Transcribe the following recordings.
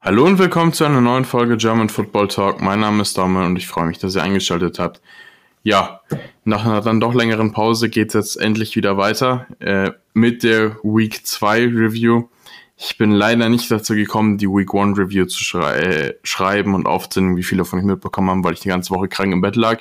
Hallo und willkommen zu einer neuen Folge German Football Talk. Mein Name ist Daumen und ich freue mich, dass ihr eingeschaltet habt. Ja, nach einer dann doch längeren Pause geht es jetzt endlich wieder weiter mit der Week 2 Review. Ich bin leider nicht dazu gekommen, die Week 1 Review zu schreiben und aufzunehmen, wie viele von euch mitbekommen haben, weil ich die ganze Woche krank im Bett lag.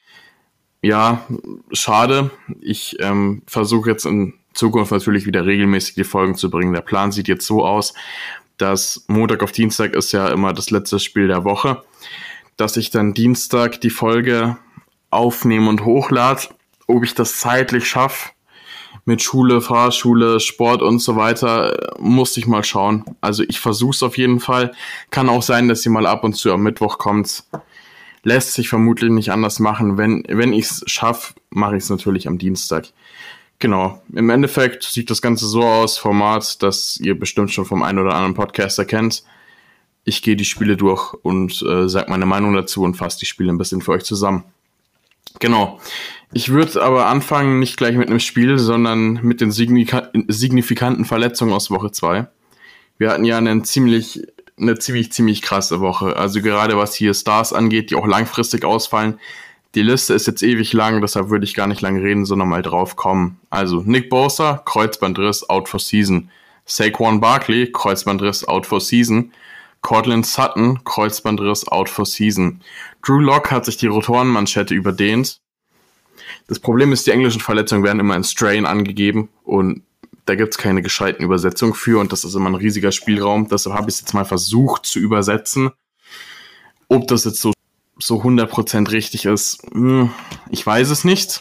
Ja, schade. Ich versuche jetzt in Zukunft natürlich wieder regelmäßig die Folgen zu bringen. Der Plan sieht jetzt so aus, dass Montag auf Dienstag ist ja immer das letzte Spiel der Woche, dass ich dann Dienstag die Folge aufnehme und hochlade. Ob ich das zeitlich schaffe, mit Schule, Fahrschule, Sport und so weiter, muss ich mal schauen. Also ich versuche es auf jeden Fall. Kann auch sein, dass sie mal ab und zu am Mittwoch kommt. Lässt sich vermutlich nicht anders machen. Wenn ich es schaffe, mache ich es natürlich am Dienstag. Genau, im Endeffekt sieht das Ganze so aus, Format, das ihr bestimmt schon vom einen oder anderen Podcaster kennt. Ich gehe die Spiele durch und sage meine Meinung dazu und fasse die Spiele ein bisschen für euch zusammen. Genau, ich würde aber anfangen, nicht gleich mit einem Spiel, sondern mit den signifikanten Verletzungen aus Woche 2. Wir hatten ja eine ziemlich krasse Woche, also gerade was hier Stars angeht, die auch langfristig ausfallen. Die Liste ist jetzt ewig lang, deshalb würde ich gar nicht lange reden, sondern mal drauf kommen. Also Nick Bosa, Kreuzbandriss, out for season. Saquon Barkley, Kreuzbandriss, out for season. Courtland Sutton, Kreuzbandriss, out for season. Drew Lock hat sich die Rotorenmanschette überdehnt. Das Problem ist, die englischen Verletzungen werden immer in Strain angegeben und da gibt es keine gescheiten Übersetzungen für und das ist immer ein riesiger Spielraum. Deshalb habe ich es jetzt mal versucht zu übersetzen. Ob das jetzt so 100% richtig ist, ich weiß es nicht.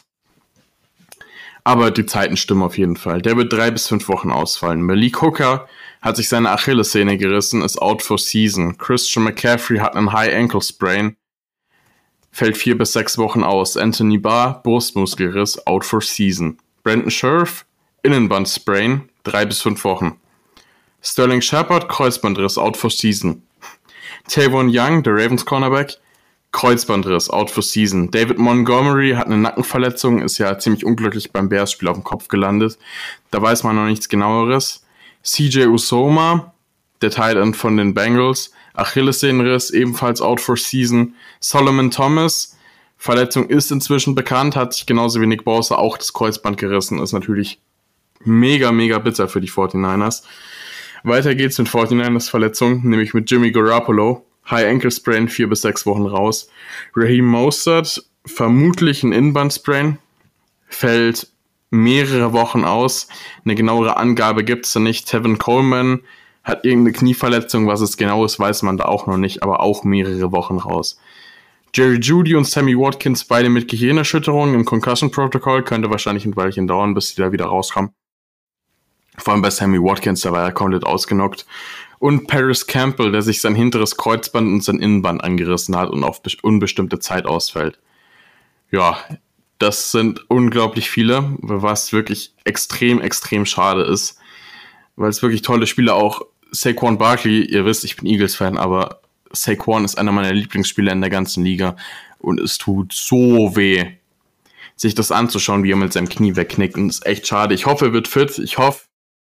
Aber die Zeiten stimmen auf jeden Fall. Der wird 3 bis 5 Wochen ausfallen. Malik Hooker hat sich seine Achillessehne gerissen, ist out for season. Christian McCaffrey hat einen High Ankle Sprain, fällt 4 bis 6 Wochen aus. Anthony Barr, Brustmuskelriss, out for season. Brandon Scherf, Innenband Sprain, 3 bis 5 Wochen. Sterling Shepard, Kreuzbandriss, out for season. Tavon Young, der Ravens Cornerback, Kreuzbandriss, out for season. David Montgomery hat eine Nackenverletzung, ist ja ziemlich unglücklich beim Bears-Spiel auf dem Kopf gelandet. Da weiß man noch nichts Genaueres. CJ Uzomah, der Tight End von den Bengals, Achillessehnenriss, ebenfalls out for season. Solomon Thomas, Verletzung ist inzwischen bekannt, hat sich genauso wie Nick Bosa auch das Kreuzband gerissen, ist natürlich mega, mega bitter für die 49ers. Weiter geht's mit 49ers Verletzung, nämlich mit Jimmy Garoppolo. High Ankle Sprain, 4 bis 6 Wochen raus. Raheem Mostert, vermutlich ein Innenband-Sprain, fällt mehrere Wochen aus. Eine genauere Angabe gibt es da nicht. Tevin Coleman hat irgendeine Knieverletzung, was es genau ist, weiß man da auch noch nicht, aber auch mehrere Wochen raus. Jerry Jeudy und Sammy Watkins, beide mit Gehirnerschütterungen im Concussion-Protokoll, könnte wahrscheinlich ein Weilchen dauern, bis die da wieder rauskommen. Vor allem bei Sammy Watkins, da war er komplett ausgenockt. Und Paris Campbell, der sich sein hinteres Kreuzband und sein Innenband angerissen hat und auf unbestimmte Zeit ausfällt. Ja, das sind unglaublich viele, was wirklich extrem, extrem schade ist. Weil es wirklich tolle Spieler auch. Saquon Barkley, ihr wisst, ich bin Eagles-Fan, aber Saquon ist einer meiner Lieblingsspieler in der ganzen Liga. Und es tut so weh, sich das anzuschauen, wie er mit seinem Knie wegknickt. Und es ist echt schade. Ich hoffe, er wird fit. Ich hoffe,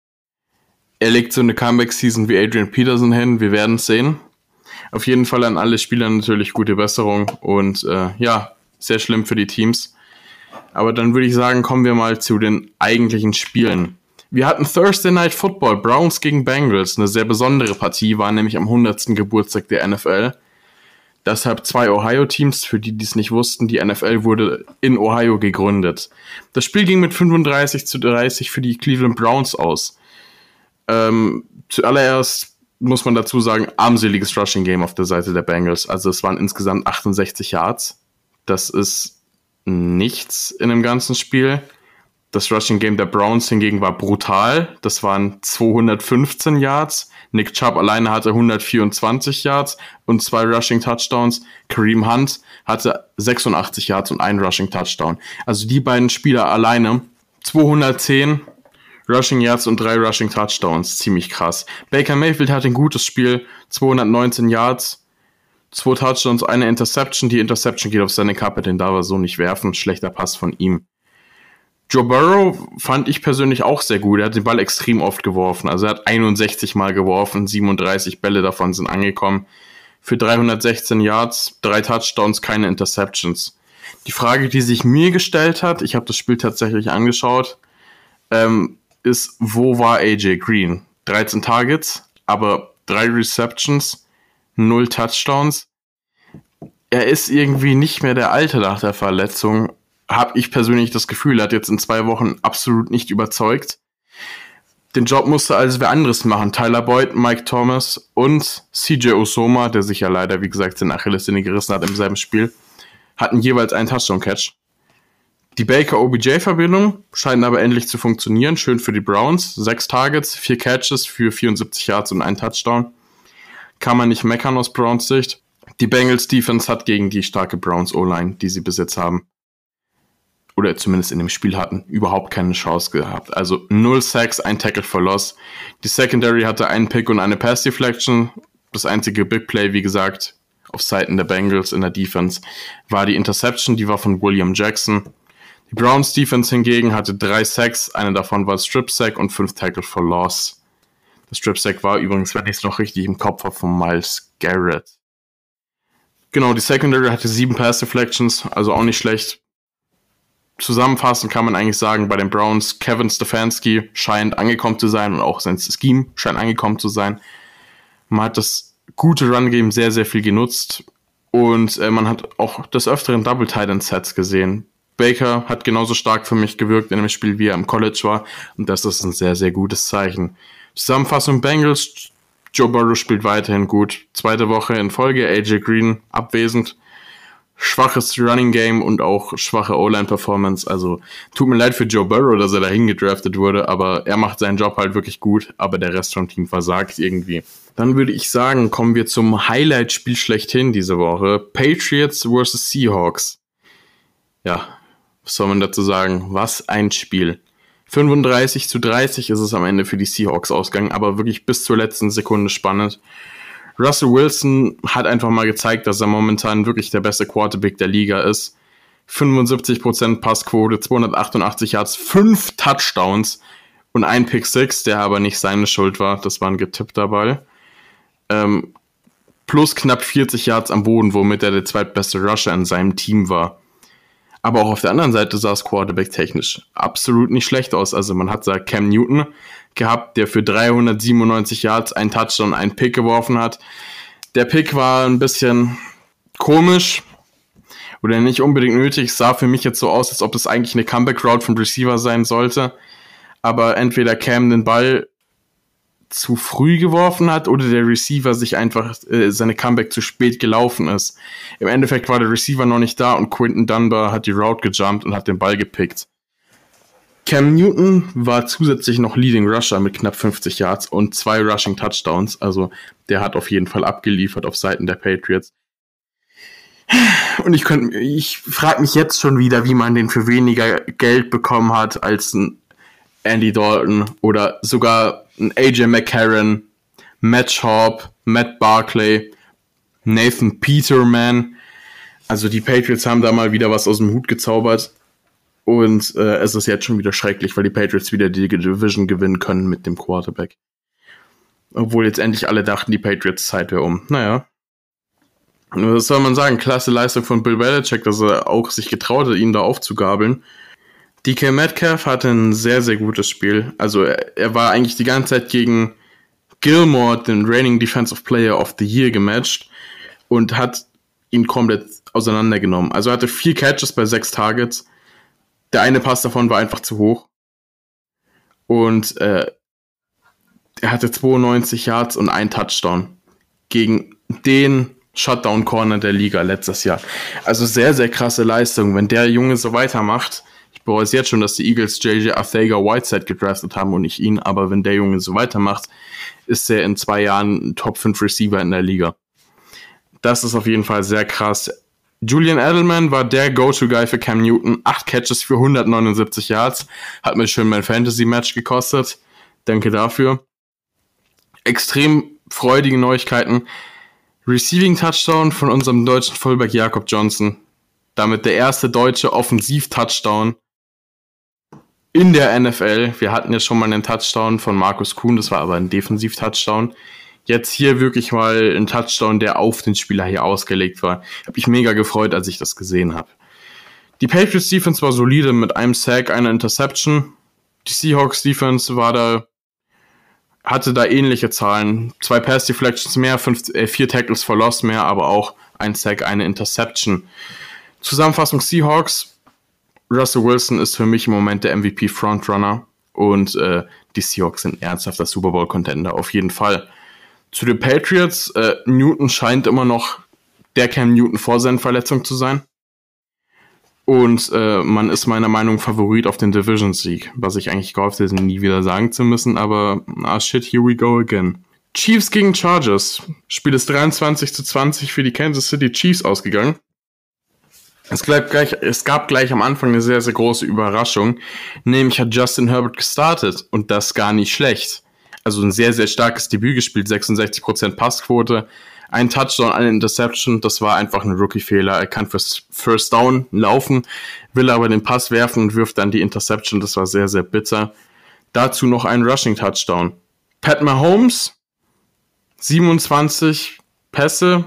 er legt so eine Comeback-Season wie Adrian Peterson hin. Wir werden es sehen. Auf jeden Fall an alle Spieler natürlich gute Besserung. Und sehr schlimm für die Teams. Aber dann würde ich sagen, kommen wir mal zu den eigentlichen Spielen. Wir hatten Thursday Night Football, Browns gegen Bengals. Eine sehr besondere Partie, war nämlich am 100. Geburtstag der NFL. Deshalb 2 Ohio-Teams, für die es nicht wussten. Die NFL wurde in Ohio gegründet. Das Spiel ging mit 35-30 für die Cleveland Browns aus. Zuallererst muss man dazu sagen, armseliges Rushing Game auf der Seite der Bengals. Also es waren insgesamt 68 Yards. Das ist nichts in dem ganzen Spiel. Das Rushing Game der Browns hingegen war brutal. Das waren 215 Yards. Nick Chubb alleine hatte 124 Yards und 2 Rushing Touchdowns. Kareem Hunt hatte 86 Yards und 1 Rushing Touchdown. Also die beiden Spieler alleine 210 Rushing Yards und 3 Rushing Touchdowns. Ziemlich krass. Baker Mayfield hat ein gutes Spiel. 219 Yards, 2 Touchdowns, eine Interception. Die Interception geht auf seine Kappe, den darf er so nicht werfen. Schlechter Pass von ihm. Joe Burrow fand ich persönlich auch sehr gut. Er hat den Ball extrem oft geworfen. Also er hat 61 Mal geworfen, 37 Bälle davon sind angekommen. Für 316 Yards, 3 Touchdowns, keine Interceptions. Die Frage, die sich mir gestellt hat, ich habe das Spiel tatsächlich angeschaut, ist, wo war AJ Green? 13 Targets, aber 3 Receptions, 0 Touchdowns. Er ist irgendwie nicht mehr der Alte nach der Verletzung. Habe ich persönlich das Gefühl, er hat jetzt in 2 Wochen absolut nicht überzeugt. Den Job musste also wer anderes machen. Tyler Boyd, Mike Thomas und CJ Uzomah, der sich ja leider, wie gesagt, seine Achillessehne gerissen hat im selben Spiel, hatten jeweils einen Touchdown-Catch. Die Baker-OBJ-Verbindung scheint aber endlich zu funktionieren. Schön für die Browns. 6 Targets, 4 Catches für 74 Yards und 1 Touchdown. Kann man nicht meckern aus Browns Sicht. Die Bengals Defense hat gegen die starke Browns O-Line, die sie bis jetzt haben, oder zumindest in dem Spiel hatten, überhaupt keine Chance gehabt. Also 0 Sacks, 1 Tackle for Loss. Die Secondary hatte einen Pick und eine Pass Deflection. Das einzige Big Play, wie gesagt, auf Seiten der Bengals in der Defense, war die Interception, die war von William Jackson. Die Browns Defense hingegen hatte 3 Sacks, eine davon war Strip Sack und 5 Tackle for Loss. Das Strip Sack war übrigens, wenn ich es noch richtig im Kopf habe, von Myles Garrett. Genau, die Secondary hatte 7 Pass Deflections, also auch nicht schlecht. Zusammenfassend kann man eigentlich sagen, bei den Browns, Kevin Stefanski scheint angekommen zu sein und auch sein Scheme scheint angekommen zu sein. Man hat das gute Run-Game sehr, sehr viel genutzt und man hat auch des Öfteren Double-Tight-End-Sets gesehen. Baker hat genauso stark für mich gewirkt in dem Spiel, wie er im College war, und das ist ein sehr, sehr gutes Zeichen. Zusammenfassung Bengals, Joe Burrow spielt weiterhin gut. 2. Woche in Folge, AJ Green abwesend. Schwaches Running Game und auch schwache O-Line-Performance. Also tut mir leid für Joe Burrow, dass er dahin gedraftet wurde, aber er macht seinen Job halt wirklich gut, aber der Rest vom Team versagt irgendwie. Dann würde ich sagen, kommen wir zum Highlight-Spiel schlechthin diese Woche. Patriots vs. Seahawks. Ja, was soll man dazu sagen? Was ein Spiel. 35-30 ist es am Ende für die Seahawks ausgegangen, aber wirklich bis zur letzten Sekunde spannend. Russell Wilson hat einfach mal gezeigt, dass er momentan wirklich der beste Quarterback der Liga ist. 75% Passquote, 288 Yards, 5 Touchdowns und ein Pick 6, der aber nicht seine Schuld war. Das war ein getippter Ball. Plus knapp 40 Yards am Boden, womit er der zweitbeste Rusher in seinem Team war. Aber auch auf der anderen Seite sah es Quarterback-technisch absolut nicht schlecht aus. Also man hat da Cam Newton gehabt, der für 397 Yards einen Touchdown, einen Pick geworfen hat. Der Pick war ein bisschen komisch oder nicht unbedingt nötig. Es sah für mich jetzt so aus, als ob das eigentlich eine Comeback-Route vom Receiver sein sollte. Aber entweder Cam den Ball zu früh geworfen hat oder der Receiver sich einfach seine Comeback zu spät gelaufen ist. Im Endeffekt war der Receiver noch nicht da und Quinton Dunbar hat die Route gejumpt und hat den Ball gepickt. Cam Newton war zusätzlich noch Leading Rusher mit knapp 50 Yards und 2 Rushing Touchdowns. Also der hat auf jeden Fall abgeliefert auf Seiten der Patriots. Und ich frage mich jetzt schon wieder, wie man den für weniger Geld bekommen hat als ein Andy Dalton oder sogar ein AJ McCarron, Matt Schaub, Matt Barkley, Nathan Peterman. Also die Patriots haben da mal wieder was aus dem Hut gezaubert. Und es ist jetzt schon wieder schrecklich, weil die Patriots wieder die Division gewinnen können mit dem Quarterback. Obwohl jetzt endlich alle dachten, die Patriots Zeit wäre um. Naja. Was soll man sagen? Klasse Leistung von Bill Belichick, dass er auch sich getraut hat, ihn da aufzugabeln. DK Metcalf hatte ein sehr, sehr gutes Spiel. Also er war eigentlich die ganze Zeit gegen Gilmore, den Reigning Defensive Player of the Year, gematcht und hat ihn komplett auseinandergenommen. Also er hatte 4 Catches bei 6 Targets. Der eine Pass davon war einfach zu hoch. Und er hatte 92 Yards und 1 Touchdown gegen den Shutdown-Corner der Liga letztes Jahr. Also sehr, sehr krasse Leistung. Wenn der Junge so weitermacht, ich bereue es jetzt schon, dass die Eagles J.J. Arcega-Whiteside gedraftet haben und nicht ihn, aber wenn der Junge so weitermacht, ist er in 2 Jahren ein Top 5 Receiver in der Liga. Das ist auf jeden Fall sehr krass. Julian Edelman war der Go-To-Guy für Cam Newton. 8 Catches für 179 Yards. Hat mir schön mein Fantasy-Match gekostet. Danke dafür. Extrem freudige Neuigkeiten. Receiving-Touchdown von unserem deutschen Fullback Jakob Johnson. Damit der erste deutsche Offensiv-Touchdown in der NFL. Wir hatten ja schon mal einen Touchdown von Markus Kuhn, das war aber ein Defensiv-Touchdown. Jetzt hier wirklich mal ein Touchdown, der auf den Spieler hier ausgelegt war. Habe ich mega gefreut, als ich das gesehen habe. Die Patriots Defense war solide mit einem Sack, einer Interception. Die Seahawks Defense hatte da ähnliche Zahlen. 2 Pass Deflections mehr, 4 Tackles for Loss mehr, aber auch ein Sack, eine Interception. Zusammenfassung Seahawks. Russell Wilson ist für mich im Moment der MVP Frontrunner und die Seahawks sind ernsthafter Super Bowl Contender, auf jeden Fall. Zu den Patriots, Newton scheint immer noch der Cam Newton vor seinen Verletzungen zu sein. Und man ist meiner Meinung nach Favorit auf den Division-Sieg, was ich eigentlich gehofft hätte, nie wieder sagen zu müssen, aber shit, here we go again. Chiefs gegen Chargers. Spiel ist 23-20 für die Kansas City Chiefs ausgegangen. Es gab gleich am Anfang eine sehr, sehr große Überraschung, nämlich hat Justin Herbert gestartet und das gar nicht schlecht. Also ein sehr, sehr starkes Debüt gespielt, 66% Passquote, ein Touchdown, eine Interception, das war einfach ein Rookie-Fehler. Er kann fürs First Down laufen, will aber den Pass werfen und wirft dann die Interception, das war sehr, sehr bitter. Dazu noch ein Rushing-Touchdown. Pat Mahomes, 27 Pässe,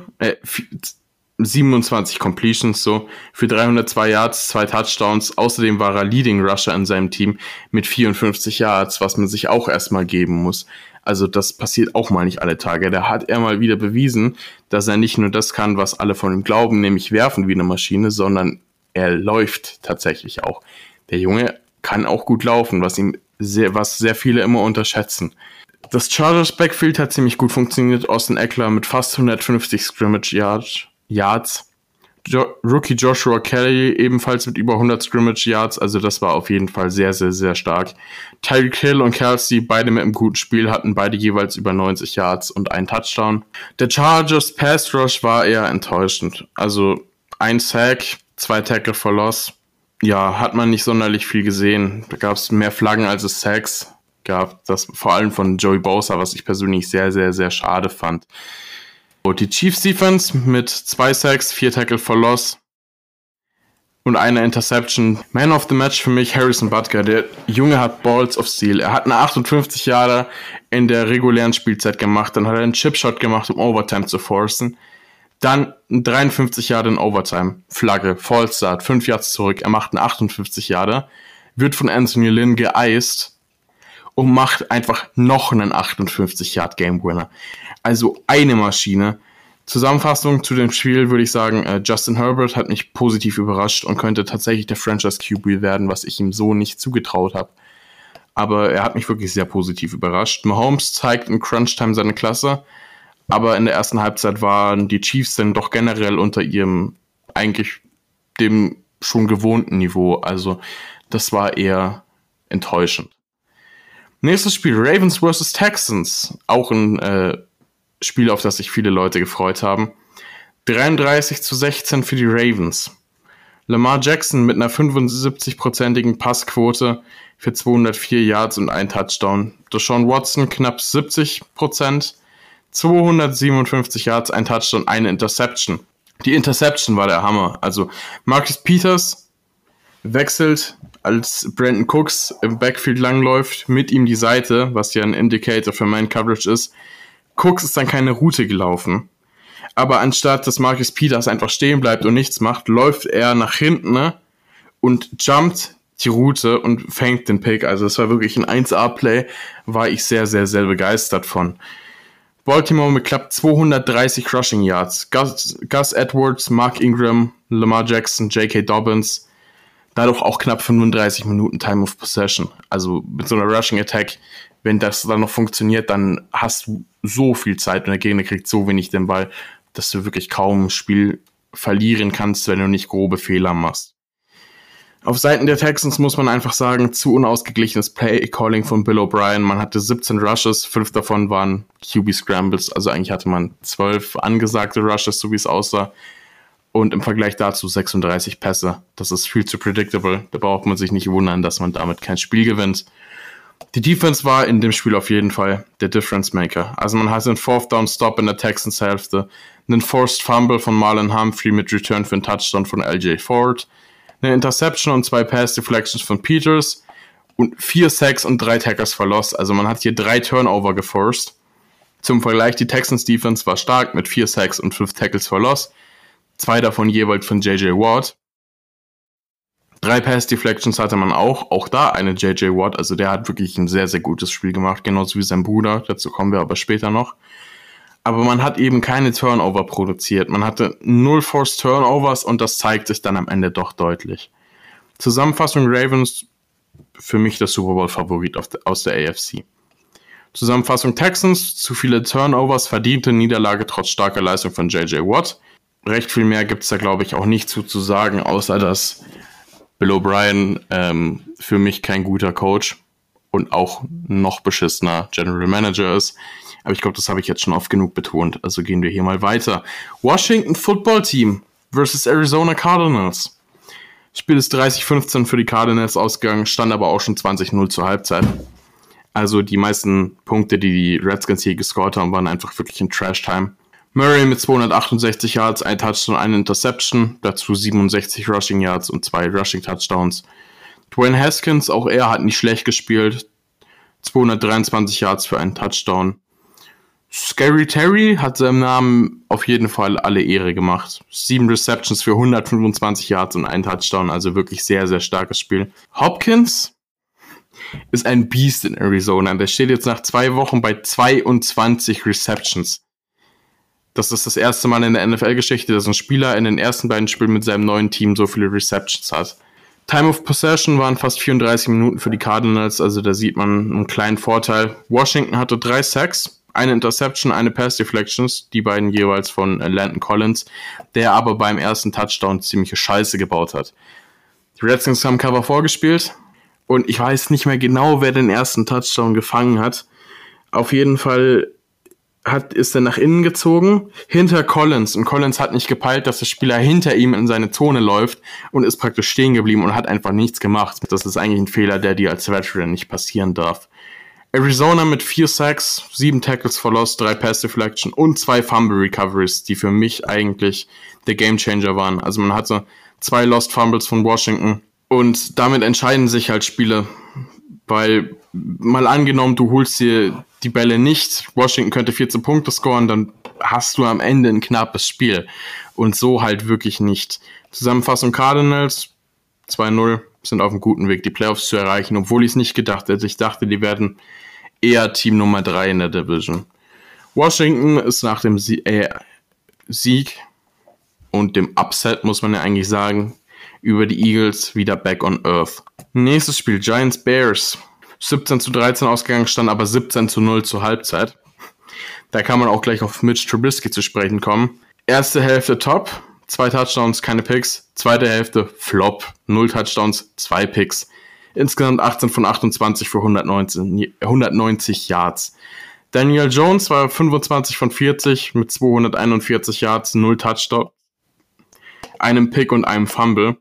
27 Completions so für 302 Yards, 2 Touchdowns. Außerdem war er Leading Rusher in seinem Team mit 54 Yards, was man sich auch erstmal geben muss. Also das passiert auch mal nicht alle Tage. Da hat er mal wieder bewiesen, dass er nicht nur das kann, was alle von ihm glauben, nämlich werfen wie eine Maschine, sondern er läuft tatsächlich auch. Der Junge kann auch gut laufen, was sehr viele immer unterschätzen. Das Chargers Backfield hat ziemlich gut funktioniert. Austin Eckler mit fast 150 Scrimmage Yards. Rookie Joshua Kelly ebenfalls mit über 100 Scrimmage Yards, also das war auf jeden Fall sehr, sehr, sehr stark. Tyreek Hill und Kelsey, beide mit einem guten Spiel, hatten beide jeweils über 90 Yards und einen Touchdown. Der Chargers Pass Rush war eher enttäuschend, also ein Sack, 2 Tackle for Loss. Ja, hat man nicht sonderlich viel gesehen. Da gab es mehr Flaggen als es Sacks gab, das vor allem von Joey Bosa, was ich persönlich sehr, sehr, sehr schade fand. Die Chiefs Defense mit 2 Sacks, 4 Tackle for Loss und einer Interception. Man of the Match für mich Harrison Butker. Der Junge hat Balls of Steel. Er hat eine 58 Yarder in der regulären Spielzeit gemacht. Dann hat er einen Chipshot gemacht, um Overtime zu forcen. Dann ein 53 Yarder in Overtime. Flagge, False Start, 5 Yards zurück. Er macht einen 58 Yarder. Wird von Anthony Lynn geiced und macht einfach noch einen 58 Yard Game Winner. Also eine Maschine. Zusammenfassung zu dem Spiel würde ich sagen, Justin Herbert hat mich positiv überrascht und könnte tatsächlich der Franchise QB werden, was ich ihm so nicht zugetraut habe. Aber er hat mich wirklich sehr positiv überrascht. Mahomes zeigt in Crunch-Time seine Klasse, aber in der ersten Halbzeit waren die Chiefs dann doch generell unter ihrem eigentlich dem schon gewohnten Niveau. Also das war eher enttäuschend. Nächstes Spiel, Ravens vs. Texans. Auch ein Spiel, auf das sich viele Leute gefreut haben. 33-16 für die Ravens. Lamar Jackson mit einer 75%igen Passquote für 204 Yards und ein Touchdown. Deshaun Watson knapp 70%, 257 Yards, ein Touchdown, eine Interception. Die Interception war der Hammer. Also Marcus Peters wechselt, als Brandon Cooks im Backfield langläuft, mit ihm die Seite, was ja ein Indicator für Man Coverage ist. Cooks ist dann keine Route gelaufen. Aber anstatt dass Marcus Peters einfach stehen bleibt und nichts macht, läuft er nach hinten und jumpt die Route und fängt den Pick. Also es war wirklich ein 1A-Play, war ich sehr, sehr, sehr begeistert von. Baltimore mit knapp 230 Rushing Yards. Gus Edwards, Mark Ingram, Lamar Jackson, J.K. Dobbins. Dadurch auch knapp 35 Minuten Time of Possession. Also mit so einer Rushing Attack, wenn das dann noch funktioniert, dann hast du so viel Zeit und der Gegner kriegt so wenig den Ball, dass du wirklich kaum ein Spiel verlieren kannst, wenn du nicht grobe Fehler machst. Auf Seiten der Texans muss man einfach sagen, zu unausgeglichenes Play-Calling von Bill O'Brien. Man hatte 17 Rushes, 5 davon waren QB-Scrambles, also eigentlich hatte man 12 angesagte Rushes, so wie es aussah. Und im Vergleich dazu 36 Pässe. Das ist viel zu predictable. Da braucht man sich nicht wundern, dass man damit kein Spiel gewinnt. Die Defense war in dem Spiel auf jeden Fall der Difference Maker. Also man hatte einen 4th Down Stop in der Texans Hälfte, einen Forced Fumble von Marlon Humphrey mit Return für einen Touchdown von LJ Ford, eine Interception und 2 Pass Deflections von Peters und 4 Sacks und 3 Tackles for Loss. Also man hat hier 3 Turnover geforced. Zum Vergleich, die Texans Defense war stark mit 4 Sacks und 5 Tackles for Loss. 2 davon jeweils von J.J. Watt. 3 Pass Deflections hatte man auch da eine J.J. Watt. Also der hat wirklich ein sehr, sehr gutes Spiel gemacht. Genauso wie sein Bruder. Dazu kommen wir aber später noch. Aber man hat eben keine Turnover produziert. Man hatte 0 Forced Turnovers und das zeigt sich dann am Ende doch deutlich. Zusammenfassung: Ravens, für mich der Super Bowl-Favorit aus der AFC. Zusammenfassung: Texans, zu viele Turnovers, verdiente Niederlage trotz starker Leistung von J.J. Watt. Recht viel mehr gibt es da, glaube ich, auch nicht zu sagen, außer dass Bill O'Brien für mich kein guter Coach und auch noch beschissener General Manager ist. Aber ich glaube, das habe ich jetzt schon oft genug betont. Also gehen wir hier mal weiter. Washington Football Team versus Arizona Cardinals. Spiel ist 30-15 für die Cardinals ausgegangen, stand aber auch schon 20-0 zur Halbzeit. Also die meisten Punkte, die die Redskins hier gescored haben, waren einfach wirklich in Trash-Time. Murray mit 268 Yards, 1 Touchdown, 1 Interception, dazu 67 Rushing Yards und 2 Rushing Touchdowns. Dwayne Haskins, auch er hat nicht schlecht gespielt, 223 Yards für einen Touchdown. Scary Terry hat seinem Namen auf jeden Fall alle Ehre gemacht. 7 Receptions für 125 Yards und 1 Touchdown, also wirklich sehr, sehr starkes Spiel. Hopkins ist ein Biest in Arizona. Der steht jetzt nach 2 Wochen bei 22 Receptions. Das ist das erste Mal in der NFL-Geschichte, dass ein Spieler in den ersten beiden Spielen mit seinem neuen Team so viele Receptions hat. Time of Possession waren fast 34 Minuten für die Cardinals, also da sieht man einen kleinen Vorteil. Washington hatte 3 Sacks, eine Interception, eine Pass Deflections, die beiden jeweils von Landon Collins, der aber beim ersten Touchdown ziemliche Scheiße gebaut hat. Die Redskins haben Cover vorgespielt und ich weiß nicht mehr genau, wer den ersten Touchdown gefangen hat. Auf jeden Fall ist er nach innen gezogen, hinter Collins. Und Collins hat nicht gepeilt, dass der Spieler hinter ihm in seine Zone läuft und ist praktisch stehen geblieben und hat einfach nichts gemacht. Das ist eigentlich ein Fehler, der dir als Veteran nicht passieren darf. Arizona mit 4 Sacks, 7 Tackles for Loss, 3 Pass Deflection und 2 Fumble Recoveries, die für mich eigentlich der Gamechanger waren. Also man hatte 2 Lost Fumbles von Washington und damit entscheiden sich halt Spiele, weil mal angenommen, du holst dir die Bälle nicht, Washington könnte 14 Punkte scoren, dann hast du am Ende ein knappes Spiel. Und so halt wirklich nicht. Zusammenfassung: Cardinals 2-0, sind auf einem guten Weg, die Playoffs zu erreichen, obwohl ich es nicht gedacht hätte. Ich dachte, die werden eher Team Nummer 3 in der Division. Washington ist nach dem Sieg und dem Upset, muss man ja eigentlich sagen, über die Eagles wieder back on earth. Nächstes Spiel, Giants-Bears. 17-13 ausgegangen, stand aber 17-0 zur Halbzeit. Da kann man auch gleich auf Mitch Trubisky zu sprechen kommen. Erste Hälfte top, 2 Touchdowns, keine Picks. Zweite Hälfte flop, 0 Touchdowns, 2 Picks. Insgesamt 18 von 28 für 190 Yards. Daniel Jones war 25 von 40 mit 241 Yards, 0 Touchdowns, einem Pick und einem Fumble.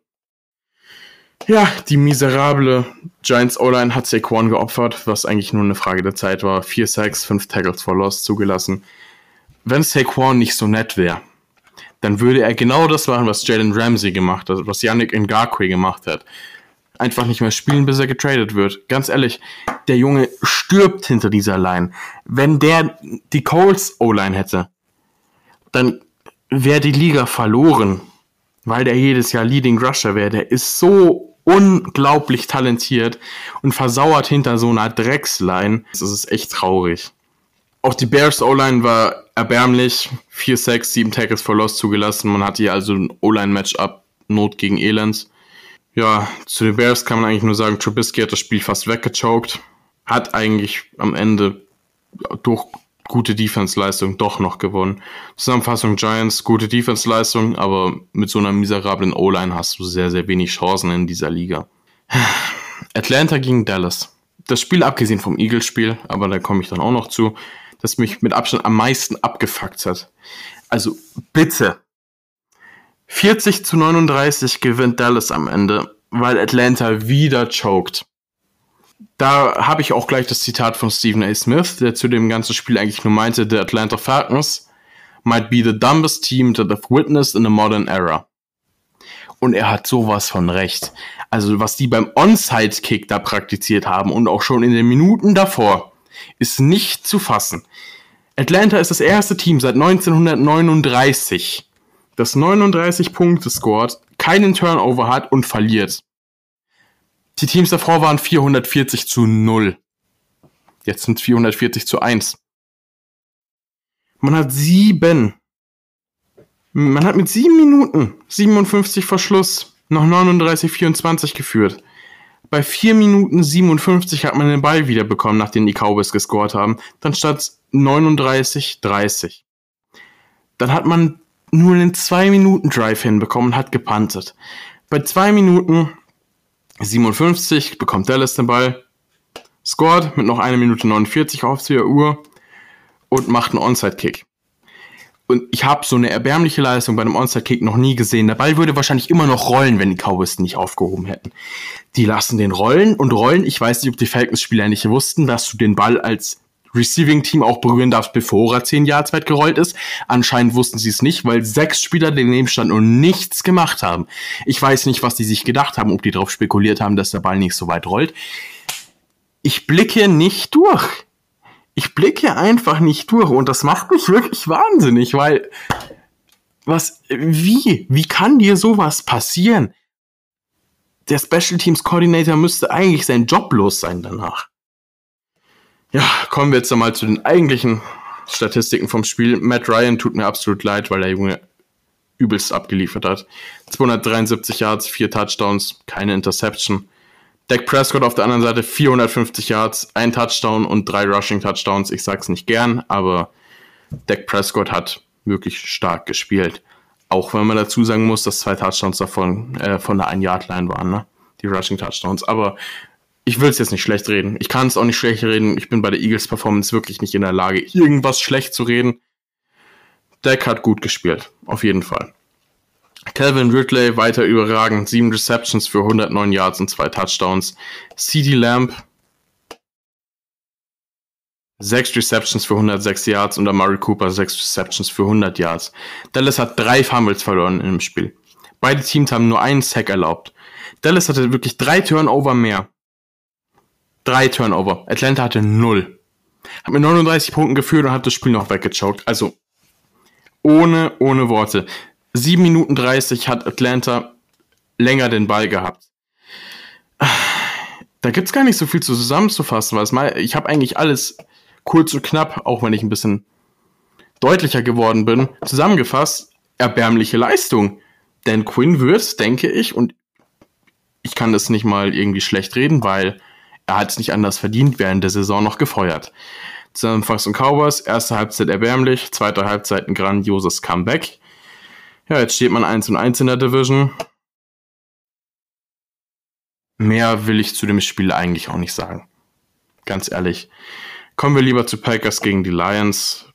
Ja, die miserable Giants O-Line hat Saquon geopfert, was eigentlich nur eine Frage der Zeit war. 4 Sacks, 5 Tackles for Loss zugelassen. Wenn Saquon nicht so nett wäre, dann würde er genau das machen, was Jalen Ramsey gemacht hat, was Yannick Ngakoue gemacht hat. Einfach nicht mehr spielen, bis er getradet wird. Ganz ehrlich, der Junge stirbt hinter dieser Line. Wenn der die Colts O-Line hätte, dann wäre die Liga verloren, weil der jedes Jahr Leading Rusher wäre. Der ist so unglaublich talentiert und versauert hinter so einer Drecksline. Das ist echt traurig. Auch die Bears O-Line war erbärmlich. 4 Sacks, 7 Tackles for Loss zugelassen. Man hatte hier also ein O-Line-Matchup, Not gegen Elend. Ja, zu den Bears kann man eigentlich nur sagen, Trubisky hat das Spiel fast weggechoked. Hat eigentlich am Ende durch gute Defense-Leistung doch noch gewonnen. Zusammenfassung: Giants, gute Defense-Leistung, aber mit so einer miserablen O-Line hast du sehr, sehr wenig Chancen in dieser Liga. Atlanta gegen Dallas. Das Spiel, abgesehen vom Eagles-Spiel, aber da komme ich dann auch noch zu, das mich mit Abstand am meisten abgefuckt hat. Also bitte. 40-39 gewinnt Dallas am Ende, weil Atlanta wieder choked. Da habe ich auch gleich das Zitat von Stephen A. Smith, der zu dem ganzen Spiel eigentlich nur meinte, the Atlanta Falcons might be the dumbest team that have witnessed in a modern era. Und er hat sowas von recht. Also was die beim Onside-Kick da praktiziert haben und auch schon in den Minuten davor, ist nicht zu fassen. Atlanta ist das erste Team seit 1939, das 39 Punkte scored, keinen Turnover hat und verliert. Die Teams davor waren 440-0. Jetzt sind es 440-1. Man hat mit 7 Minuten 57 Verschluss noch 39-24 geführt. Bei 4 Minuten 57 hat man den Ball wieder bekommen, nachdem die Cowboys gescored haben. Dann stand 39-30. Dann hat man nur einen 2-Minuten-Drive hinbekommen und hat gepuntet. Bei 2 Minuten 57 bekommt Dallas den Ball, scored mit noch 1 Minute 49 auf der Uhr und macht einen Onside-Kick. Und ich habe so eine erbärmliche Leistung bei einem Onside-Kick noch nie gesehen. Der Ball würde wahrscheinlich immer noch rollen, wenn die Cowboys nicht aufgehoben hätten. Die lassen den rollen und rollen. Ich weiß nicht, ob die Falcons-Spieler nicht wussten, dass du den Ball als Receiving-Team auch berühren darfst, bevor er 10 Yards weit gerollt ist. Anscheinend wussten sie es nicht, weil 6 Spieler daneben standen und nichts gemacht haben. Ich weiß nicht, was die sich gedacht haben, ob die darauf spekuliert haben, dass der Ball nicht so weit rollt. Ich blicke nicht durch. Ich blicke einfach nicht durch und das macht mich wirklich wahnsinnig, weil wie kann dir sowas passieren? Der Special Teams Coordinator müsste eigentlich seinen Job los sein danach. Ja, kommen wir jetzt einmal zu den eigentlichen Statistiken vom Spiel. Matt Ryan tut mir absolut leid, weil der Junge übelst abgeliefert hat. 273 Yards, 4 Touchdowns, keine Interception. Dak Prescott auf der anderen Seite 450 Yards, 1 Touchdown und 3 Rushing Touchdowns. Ich sag's nicht gern, aber Dak Prescott hat wirklich stark gespielt. Auch wenn man dazu sagen muss, dass 2 Touchdowns davon von der 1-Yard-Line waren, ne? Die Rushing Touchdowns. Aber ich will es jetzt nicht schlecht reden. Ich kann es auch nicht schlecht reden. Ich bin bei der Eagles Performance wirklich nicht in der Lage, irgendwas schlecht zu reden. Dak hat gut gespielt, auf jeden Fall. Calvin Ridley weiter überragend, 7 Receptions für 109 Yards und 2 Touchdowns. CeeDee Lamb 6 Receptions für 106 Yards und Amari Cooper 6 Receptions für 100 Yards. Dallas hat 3 Fumbles verloren im Spiel. Beide Teams haben nur einen Sack erlaubt. Dallas hatte wirklich 3 Turnover mehr. 3 Turnover. Atlanta hatte 0. Hat mit 39 Punkten geführt und hat das Spiel noch weggechoked. Also ohne Worte. 7 Minuten 30 hat Atlanta länger den Ball gehabt. Da gibt's gar nicht so viel zusammenzufassen, weil ich habe eigentlich alles kurz und knapp, auch wenn ich ein bisschen deutlicher geworden bin, zusammengefasst. Erbärmliche Leistung. Dan Quinn wird, denke ich, und ich kann das nicht mal irgendwie schlecht reden, weil er hat es nicht anders verdient, während der Saison noch gefeuert. Zusammenfassung Cowboys, erste Halbzeit erbärmlich, zweite Halbzeit ein grandioses Comeback. Ja, jetzt steht man 1-1 in der Division. Mehr will ich zu dem Spiel eigentlich auch nicht sagen. Ganz ehrlich. Kommen wir lieber zu Packers gegen die Lions.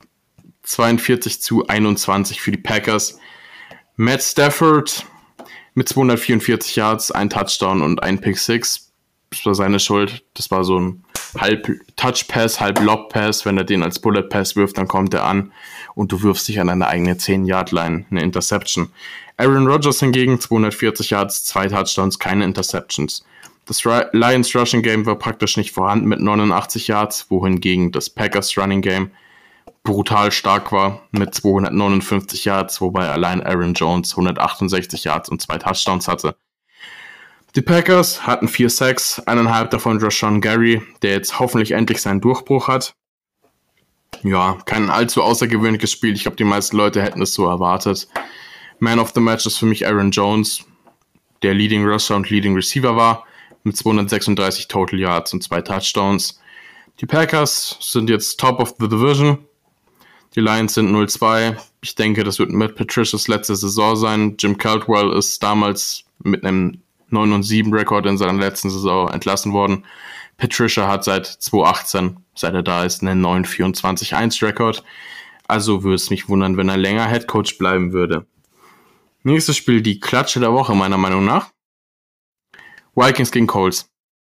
42-21 für die Packers. Matt Stafford mit 244 Yards, 1 Touchdown und 1 Pick-6. Das war seine Schuld. Das war so ein halb Touch-Pass, halb Lob-Pass. Wenn er den als Bullet-Pass wirft, dann kommt er an und du wirfst dich an deine eigene 10-Yard-Line. Eine Interception. Aaron Rodgers hingegen 240 Yards, 2 Touchdowns, keine Interceptions. Das Lions Rushing Game war praktisch nicht vorhanden mit 89 Yards, wohingegen das Packers Running Game brutal stark war mit 259 Yards, wobei allein Aaron Jones 168 Yards und 2 Touchdowns hatte. Die Packers hatten 4 Sacks, 1,5 davon Rashawn Gary, der jetzt hoffentlich endlich seinen Durchbruch hat. Ja, kein allzu außergewöhnliches Spiel. Ich glaube, die meisten Leute hätten es so erwartet. Man of the Match ist für mich Aaron Jones, der Leading Rusher und Leading Receiver war, mit 236 Total Yards und 2 Touchdowns. Die Packers sind jetzt Top of the Division. Die Lions sind 0-2. Ich denke, das wird Matt Patricias letzte Saison sein. Jim Caldwell ist damals mit einem 9-7-Rekord in seiner letzten Saison entlassen worden. Patricia hat seit 2018, seit er da ist, einen 9-24-1-Rekord. Also würde es mich wundern, wenn er länger Headcoach bleiben würde. Nächstes Spiel, die Klatsche der Woche meiner Meinung nach. Vikings gegen Colts.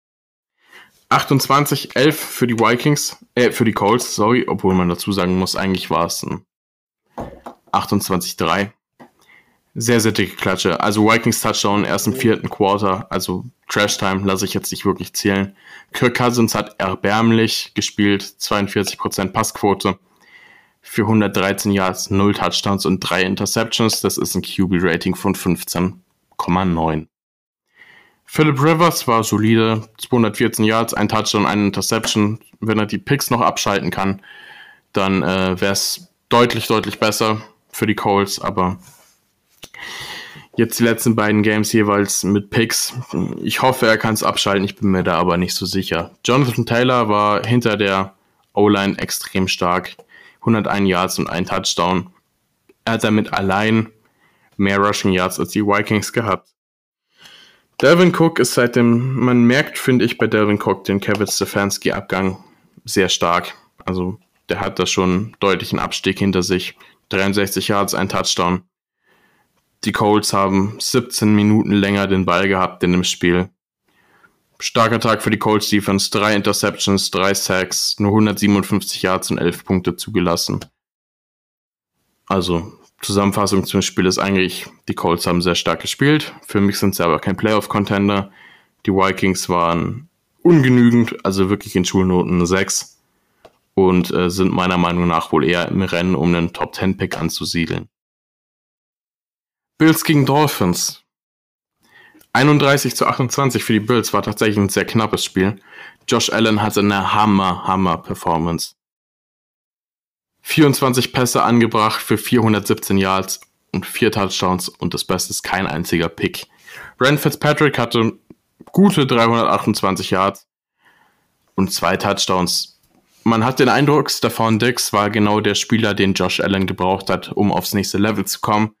28-11 für die für die Colts, obwohl man dazu sagen muss, eigentlich war es ein 28-3. Sehr, sehr dicke Klatsche. Also Vikings Touchdown erst im 4. Quarter. Also Trash Time lasse ich jetzt nicht wirklich zählen. Kirk Cousins hat erbärmlich gespielt, 42% Passquote für 113 Yards, 0 Touchdowns und 3 Interceptions. Das ist ein QB-Rating von 15,9. Philip Rivers war solide, 214 Yards, 1 Touchdown, 1 Interception. Wenn er die Picks noch abschalten kann, dann wäre es deutlich, deutlich besser für die Colts, aber jetzt die letzten beiden Games jeweils mit Picks. Ich hoffe, er kann es abschalten, ich bin mir da aber nicht so sicher. Jonathan Taylor war hinter der O-Line extrem stark, 101 Yards und 1 Touchdown. Er hat damit allein mehr Rushing Yards als die Vikings gehabt. Dalvin Cook ist man merkt, finde ich, bei Dalvin Cook den Kevin Stefanski-Abgang sehr stark. Also der hat da schon deutlichen Abstieg hinter sich. 63 Yards, 1 Touchdown. Die Colts haben 17 Minuten länger den Ball gehabt in dem Spiel. Starker Tag für die Colts Defense, 3 Interceptions, 3 Sacks, nur 157 Yards und 11 Punkte zugelassen. Also Zusammenfassung zum Spiel ist eigentlich, die Colts haben sehr stark gespielt. Für mich sind sie aber kein Playoff-Contender. Die Vikings waren ungenügend, also wirklich in Schulnoten 6 und sind meiner Meinung nach wohl eher im Rennen, um einen Top-10-Pick anzusiedeln. Bills gegen Dolphins. 31-28 für die Bills war tatsächlich ein sehr knappes Spiel. Josh Allen hatte eine Hammer-Performance. 24 Pässe angebracht für 417 Yards und 4 Touchdowns und das Beste ist kein einziger Pick. Ryan Fitzpatrick hatte gute 328 Yards und 2 Touchdowns. Man hat den Eindruck, Stefon Diggs war genau der Spieler, den Josh Allen gebraucht hat, um aufs nächste Level zu kommen.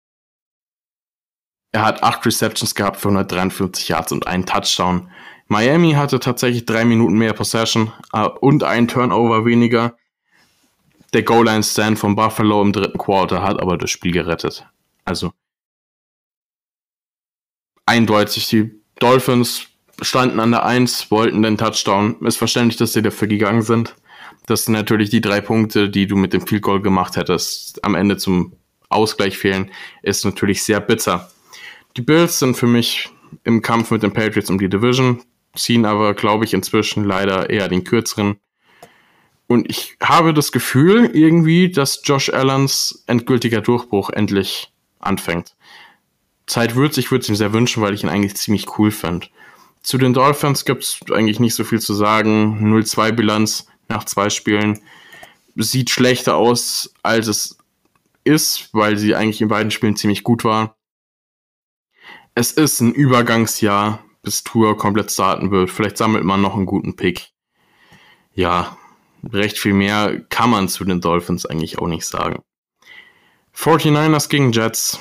Er hat 8 Receptions gehabt für 153 Yards und 1 Touchdown. Miami hatte tatsächlich 3 Minuten mehr Possession und ein Turnover weniger. Der Goal-Line-Stand von Buffalo im 3. Quarter hat aber das Spiel gerettet. Also eindeutig, die Dolphins standen an der 1, wollten den Touchdown. Ist verständlich, dass sie dafür gegangen sind. Das sind natürlich die 3 Punkte, die du mit dem Field Goal gemacht hättest, am Ende zum Ausgleich fehlen, ist natürlich sehr bitter. Die Bills sind für mich im Kampf mit den Patriots um die Division, ziehen aber, glaube ich, inzwischen leider eher den kürzeren. Und ich habe das Gefühl irgendwie, dass Josh Allens endgültiger Durchbruch endlich anfängt. Zeit wird's, ich würde es ihm sehr wünschen, weil ich ihn eigentlich ziemlich cool finde. Zu den Dolphins gibt es eigentlich nicht so viel zu sagen. 0-2 Bilanz nach 2 Spielen. Sieht schlechter aus, als es ist, weil sie eigentlich in beiden Spielen ziemlich gut waren. Es ist ein Übergangsjahr, bis Tour komplett starten wird. Vielleicht sammelt man noch einen guten Pick. Ja, recht viel mehr kann man zu den Dolphins eigentlich auch nicht sagen. 49ers gegen Jets.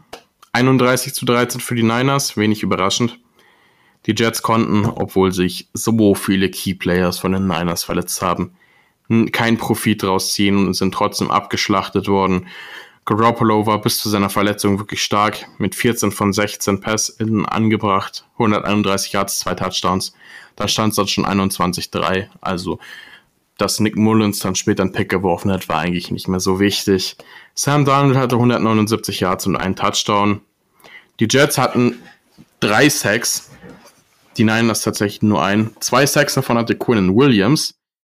31-13 für die Niners, wenig überraschend. Die Jets konnten, obwohl sich so viele Key-Players von den Niners verletzt haben, keinen Profit rausziehen und sind trotzdem abgeschlachtet worden. Garoppolo war bis zu seiner Verletzung wirklich stark, mit 14 von 16 Pässen angebracht, 131 Yards, 2 Touchdowns. Da stand es dann schon 21-3, also dass Nick Mullins dann später einen Pick geworfen hat, war eigentlich nicht mehr so wichtig. Sam Darnold hatte 179 Yards und 1 Touchdown. Die Jets hatten 3 Sacks, die Niners tatsächlich nur 1. 2 Sacks davon hatte Quinnen Williams.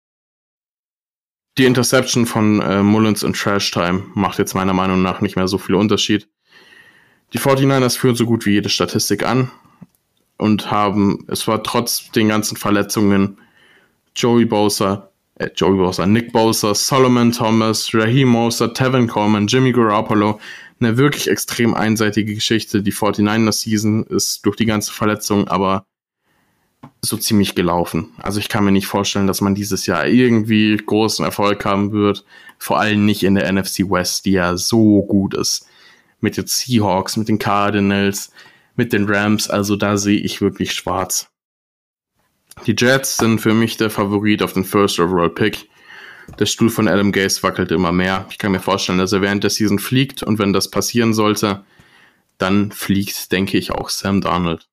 Die Interception von Mullins in Trash Time macht jetzt meiner Meinung nach nicht mehr so viel Unterschied. Die 49ers führen so gut wie jede Statistik an und es war trotz den ganzen Verletzungen Nick Bosa, Solomon Thomas, Raheem Mostert, Tevin Coleman, Jimmy Garoppolo, eine wirklich extrem einseitige Geschichte. Die 49ers-Season ist durch die ganze Verletzung aber so ziemlich gelaufen. Also ich kann mir nicht vorstellen, dass man dieses Jahr irgendwie großen Erfolg haben wird. Vor allem nicht in der NFC West, die ja so gut ist. Mit den Seahawks, mit den Cardinals, mit den Rams. Also da sehe ich wirklich schwarz. Die Jets sind für mich der Favorit auf den First Overall Pick. Der Stuhl von Adam Gase wackelt immer mehr. Ich kann mir vorstellen, dass er während der Season fliegt. Und wenn das passieren sollte, dann fliegt, denke ich, auch Sam Darnold.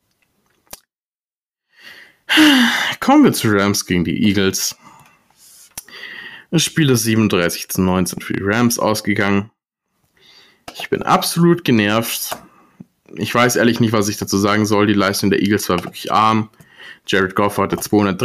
Kommen wir zu Rams gegen die Eagles. Das Spiel ist 37-19 für die Rams ausgegangen. Ich bin absolut genervt. Ich weiß ehrlich nicht, was ich dazu sagen soll. Die Leistung der Eagles war wirklich arm. Jared Goff hatte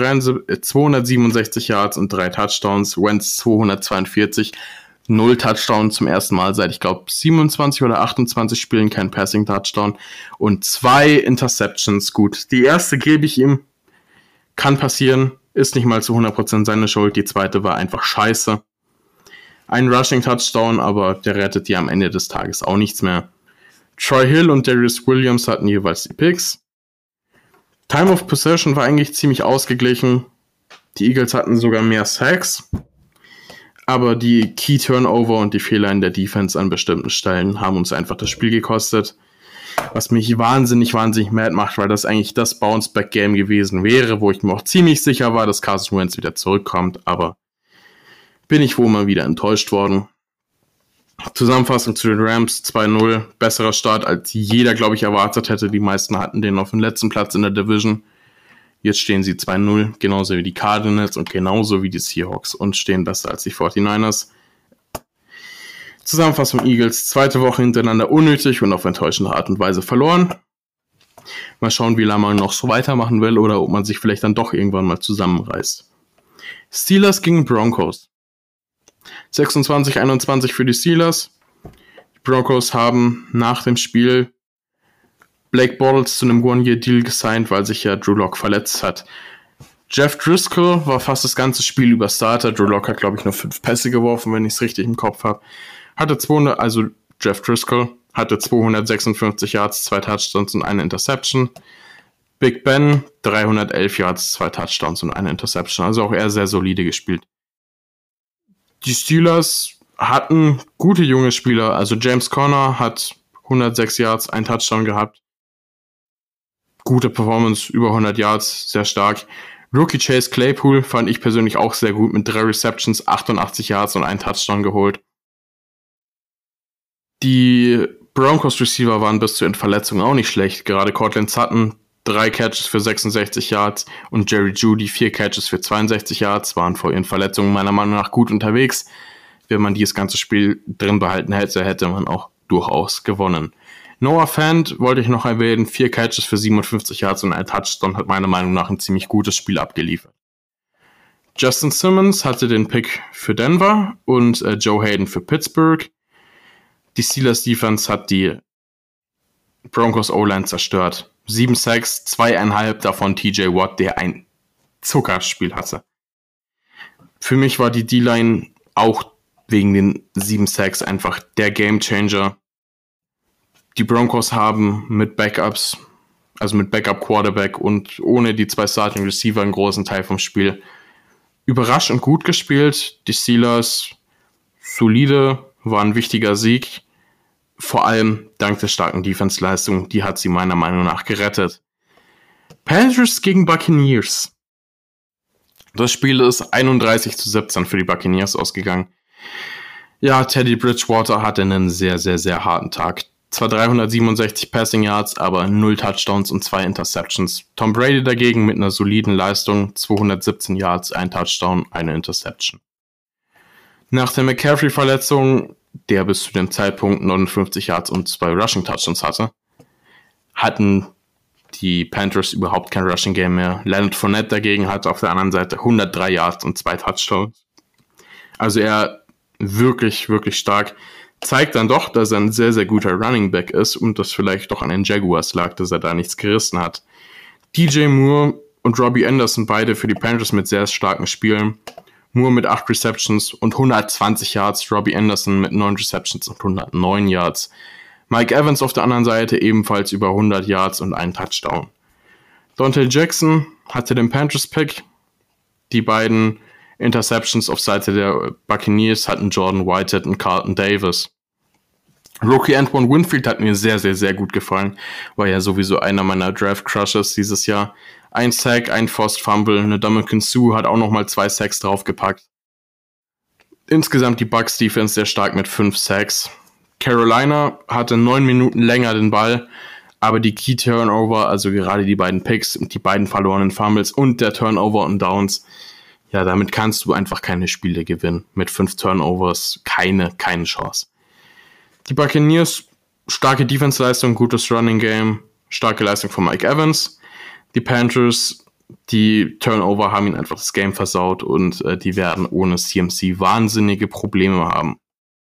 267 Yards und 3 Touchdowns. Wentz 242. 0 Touchdowns zum ersten Mal seit, ich glaube, 27 oder 28 Spielen, kein Passing-Touchdown. Und 2 Interceptions. Gut, die erste gebe ich ihm. Kann passieren. Ist nicht mal zu 100% seine Schuld. Die zweite war einfach scheiße. Ein Rushing-Touchdown, aber der rettet dir am Ende des Tages auch nichts mehr. Troy Hill und Darius Williams hatten jeweils die Picks. Time of Possession war eigentlich ziemlich ausgeglichen. Die Eagles hatten sogar mehr Sacks. Aber die Key Turnover und die Fehler in der Defense an bestimmten Stellen haben uns einfach das Spiel gekostet. Was mich wahnsinnig mad macht, weil das eigentlich das Bounce-Back-Game gewesen wäre, wo ich mir auch ziemlich sicher war, dass Carson Wentz wieder zurückkommt. Aber bin ich wohl mal wieder enttäuscht worden. Zusammenfassung zu den Rams, 2-0, besserer Start, als jeder, glaube ich, erwartet hätte. Die meisten hatten den auf dem letzten Platz in der Division. Jetzt stehen sie 2-0, genauso wie die Cardinals und genauso wie die Seahawks und stehen besser als die 49ers. Zusammenfassung Eagles, zweite Woche hintereinander unnötig und auf enttäuschende Art und Weise verloren. Mal schauen, wie lange man noch so weitermachen will oder ob man sich vielleicht dann doch irgendwann mal zusammenreißt. Steelers gegen Broncos. 26-21 für die Steelers. Die Broncos haben nach dem Spiel Blake Bortles zu einem One-Year-Deal gesigned, weil sich ja Drew Lock verletzt hat. Jeff Driscoll war fast das ganze Spiel über Starter. Drew Lock hat, glaube ich, nur 5 Pässe geworfen, wenn ich es richtig im Kopf habe. Jeff Driscoll hatte 256 Yards, 2 Touchdowns und eine Interception. Big Ben 311 Yards, 2 Touchdowns und eine Interception. Also auch er sehr solide gespielt. Die Steelers hatten gute junge Spieler. Also James Conner hat 106 Yards, 1 Touchdown gehabt. Gute Performance, über 100 Yards, sehr stark. Rookie Chase Claypool fand ich persönlich auch sehr gut mit 3 Receptions, 88 Yards und 1 Touchdown geholt. Die Broncos Receiver waren bis zu den Verletzungen auch nicht schlecht. Gerade Cortland Sutton 3 Catches für 66 Yards und Jerry Jeudy 4 Catches für 62 Yards, waren vor ihren Verletzungen meiner Meinung nach gut unterwegs. Wenn man dieses ganze Spiel drin behalten hätte, hätte man auch durchaus gewonnen. Noah Fant wollte ich noch erwähnen, 4 Catches für 57 Yards und ein Touchdown, hat meiner Meinung nach ein ziemlich gutes Spiel abgeliefert. Justin Simmons hatte den Pick für Denver und Joe Hayden für Pittsburgh. Die Steelers Defense hat die Broncos O-Line zerstört. 7 Sacks, 2,5 davon TJ Watt, der ein Zuckerspiel hatte. Für mich war die D-Line auch wegen den 7 Sacks einfach der Gamechanger. Die Broncos haben mit Backups, also mit Backup Quarterback und ohne die 2 Starting Receiver einen großen Teil vom Spiel überraschend gut gespielt. Die Steelers solide, war ein wichtiger Sieg. Vor allem dank der starken Defense-Leistung, die hat sie meiner Meinung nach gerettet. Panthers gegen Buccaneers. Das Spiel ist 31-17 für die Buccaneers ausgegangen. Ja, Teddy Bridgewater hatte einen sehr harten Tag. Zwar 367 Passing Yards, aber 0 Touchdowns und 2 Interceptions. Tom Brady dagegen mit einer soliden Leistung, 217 Yards, 1 Touchdown, eine Interception. Nach der McCaffrey-Verletzung, der bis zu dem Zeitpunkt 59 Yards und 2 Rushing Touchdowns hatte, hatten die Panthers überhaupt kein Rushing Game mehr. Leonard Fournette dagegen hatte auf der anderen Seite 103 Yards und 2 Touchdowns. Also er wirklich stark. Zeigt dann doch, dass er ein sehr guter Running Back ist und das vielleicht doch an den Jaguars lag, dass er da nichts gerissen hat. DJ Moore und Robbie Anderson beide für die Panthers mit sehr starken Spielen. Moore mit 8 Receptions und 120 Yards, Robbie Anderson mit 9 Receptions und 109 Yards. Mike Evans auf der anderen Seite ebenfalls über 100 Yards und einen Touchdown. Donte Jackson hatte den Panthers-Pick. Die beiden Interceptions auf Seite der Buccaneers hatten Jordan Whitehead und Carlton Davis. Rookie Antoine Winfield hat mir sehr gut gefallen. War ja sowieso einer meiner Draft-Crushes dieses Jahr. 1 Sack, 1 Forced Fumble, eine Ndamukong Suh hat auch nochmal 2 Sacks draufgepackt. Insgesamt die Bucs-Defense sehr stark mit 5 Sacks. Carolina hatte 9 Minuten länger den Ball, aber die Key Turnover, also gerade die beiden Picks und die beiden verlorenen Fumbles und der Turnover und Downs, ja, damit kannst du einfach keine Spiele gewinnen. Mit 5 Turnovers keine Chance. Die Buccaneers starke Defense-Leistung, gutes Running-Game, starke Leistung von Mike Evans. Die Panthers, die Turnover haben ihn einfach das Game versaut und die werden ohne CMC wahnsinnige Probleme haben.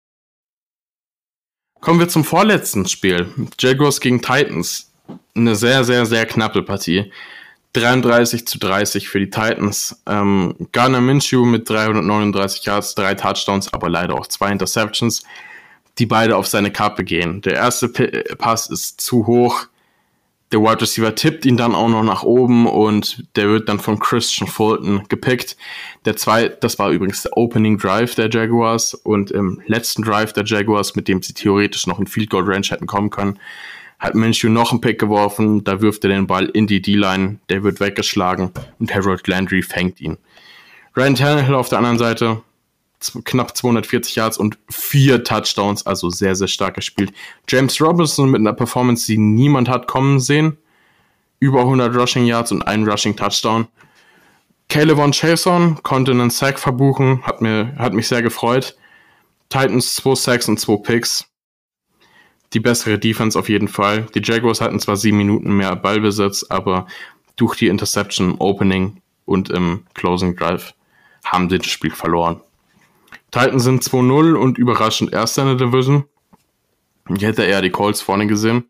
Kommen wir zum vorletzten Spiel. Jaguars gegen Titans. Eine sehr, sehr, sehr knappe Partie. 33-30 für die Titans. Gardner Minshew mit 339 Yards, 3 Touchdowns, aber leider auch 2 Interceptions, die beide auf seine Kappe gehen. Der erste Pass ist zu hoch. Der Wide Receiver tippt ihn dann auch noch nach oben und der wird dann von Christian Fulton gepickt. Das war übrigens der Opening Drive der Jaguars und im letzten Drive der Jaguars, mit dem sie theoretisch noch in Field Goal Range hätten kommen können, hat Minshew noch einen Pick geworfen, da wirft er den Ball in die D-Line, der wird weggeschlagen und Harold Landry fängt ihn. Ryan Tannehill auf der anderen Seite, knapp 240 Yards und 4 Touchdowns, also sehr, sehr stark gespielt. James Robinson mit einer Performance, die niemand hat kommen sehen, über 100 Rushing Yards und 1 Rushing Touchdown. Caleb Chason konnte einen Sack verbuchen, hat mich sehr gefreut. Titans 2 Sacks und 2 Picks. Die bessere Defense auf jeden Fall. Die Jaguars hatten zwar 7 Minuten mehr Ballbesitz, aber durch die Interception im Opening und im Closing Drive haben sie das Spiel verloren. Titans sind 2-0 und überraschend Erster in der Division. Ich hätte eher die Colts vorne gesehen.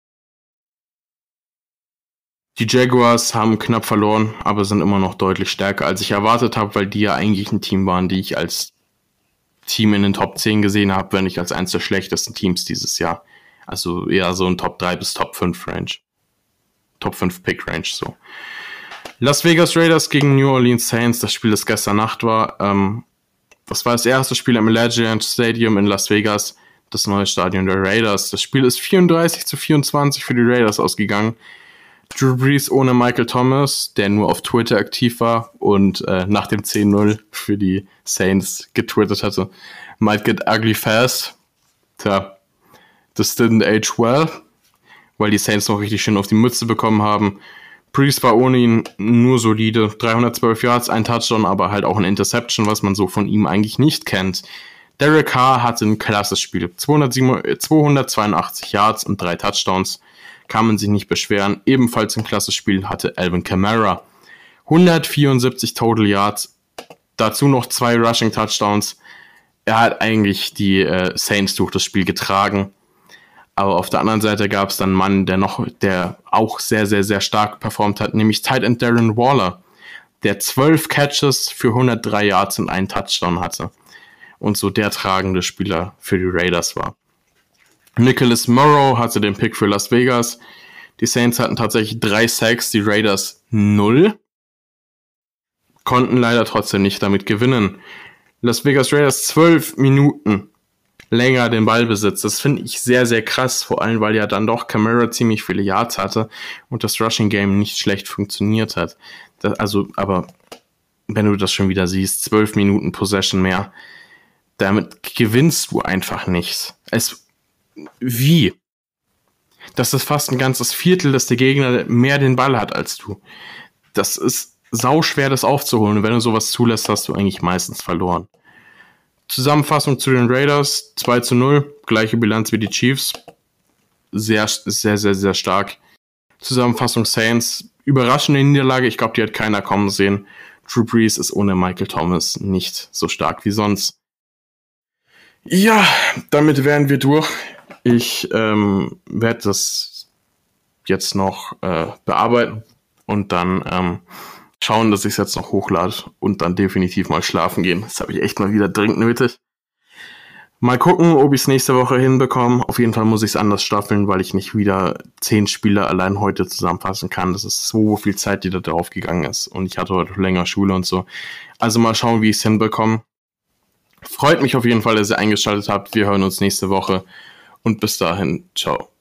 Die Jaguars haben knapp verloren, aber sind immer noch deutlich stärker, als ich erwartet habe, weil die ja eigentlich ein Team waren, die ich als Team in den Top 10 gesehen habe, wenn nicht als eines der schlechtesten Teams dieses Jahr. Also eher so ein Top 3 bis Top 5 Range. Top 5 Pick Range, so. Las Vegas Raiders gegen New Orleans Saints, das Spiel, das gestern Nacht war. Das war das erste Spiel am Allegiant Stadium in Las Vegas, das neue Stadion der Raiders. Das Spiel ist 34-24 für die Raiders ausgegangen. Drew Brees ohne Michael Thomas, der nur auf Twitter aktiv war und nach dem 10-0 für die Saints getwittert hatte. Might get ugly fast. Tja, this didn't age well, weil die Saints noch richtig schön auf die Mütze bekommen haben. Brees war ohne ihn nur solide. 312 Yards, ein Touchdown, aber halt auch ein Interception, was man so von ihm eigentlich nicht kennt. Derek Carr hatte ein klasse Spiel. 282 Yards und 3 Touchdowns. Kann man sich nicht beschweren. Ebenfalls ein klasse Spiel hatte Alvin Kamara. 174 Total Yards. Dazu noch 2 Rushing Touchdowns. Er hat eigentlich die Saints durch das Spiel getragen. Aber auf der anderen Seite gab es dann einen Mann, der auch sehr, sehr, sehr stark performt hat, nämlich Tight End Darren Waller, der 12 Catches für 103 Yards und einen Touchdown hatte und so der tragende Spieler für die Raiders war. Nicholas Morrow hatte den Pick für Las Vegas. Die Saints hatten tatsächlich 3 Sacks, die Raiders 0. Konnten leider trotzdem nicht damit gewinnen. Las Vegas Raiders 12 Minuten länger den Ballbesitz. Das finde ich sehr, sehr krass, vor allem, weil ja dann doch Kamara ziemlich viele Yards hatte und das Rushing Game nicht schlecht funktioniert hat. Aber wenn du das schon wieder siehst, 12 Minuten Possession mehr, damit gewinnst du einfach nichts. Wie? Das ist fast ein ganzes Viertel, dass der Gegner mehr den Ball hat als du. Das ist sauschwer, das aufzuholen. Und wenn du sowas zulässt, hast du eigentlich meistens verloren. Zusammenfassung zu den Raiders, 2-0, gleiche Bilanz wie die Chiefs. Sehr, sehr, sehr, sehr stark. Zusammenfassung Saints, überraschende Niederlage, ich glaube, die hat keiner kommen sehen. Drew Brees ist ohne Michael Thomas nicht so stark wie sonst. Ja, damit wären wir durch. Ich werde das jetzt noch bearbeiten und dann schauen, dass ich es jetzt noch hochlade und dann definitiv mal schlafen gehen. Das habe ich echt mal wieder dringend nötig. Mal gucken, ob ich es nächste Woche hinbekomme. Auf jeden Fall muss ich es anders staffeln, weil ich nicht wieder 10 Spiele allein heute zusammenfassen kann. Das ist so viel Zeit, die da drauf gegangen ist. Und ich hatte heute länger Schule und so. Also mal schauen, wie ich es hinbekomme. Freut mich auf jeden Fall, dass ihr eingeschaltet habt. Wir hören uns nächste Woche. Und bis dahin, ciao.